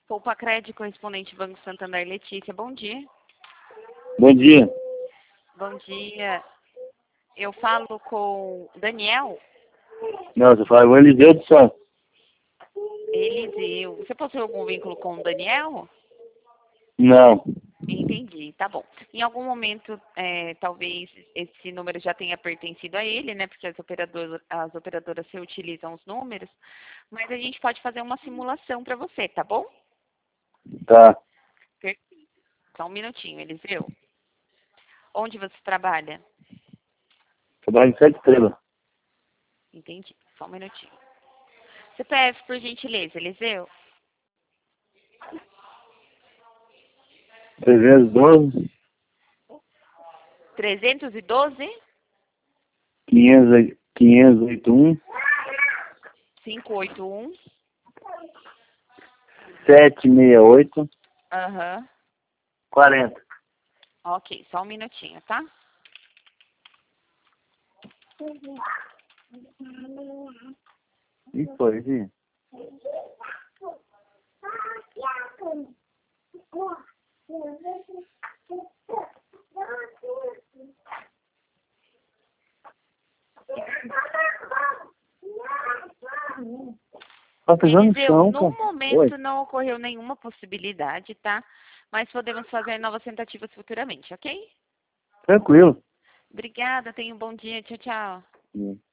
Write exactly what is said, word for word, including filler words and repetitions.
Poupa Crédito, correspondente Banco Santander, Letícia, bom dia. Bom dia. Bom dia. Eu falo com Daniel. Não, você fala com o Eliseu do Santos. Eliseu. Você possui algum vínculo com o Daniel? Não. Entendi, tá bom. Em algum momento, é, talvez esse número já tenha pertencido a ele, né? Porque as operadoras, as operadoras reutilizam os números. Mas a gente pode fazer uma simulação para você, tá bom? Tá. Perfeito. Só um minutinho, Eliseu. Onde você trabalha? Trabalho em Sete Estrelas. Entendi. Só um minutinho. C P F, por gentileza, Eliseu. trezentos e doze, trezentos e doze, quinhentos, quinhentos e oitenta e um, quinhentos e oitenta e um. setecentos e sessenta e oito, Aham. quarenta. Ok, só um minutinho, tá? E foi, sim. Tá pegando no Eliseu, chão, no cara. momento Oi. não ocorreu nenhuma possibilidade, tá? Mas podemos fazer novas tentativas futuramente, ok? Tranquilo. Obrigada, tenha um bom dia. Tchau, tchau. Hum.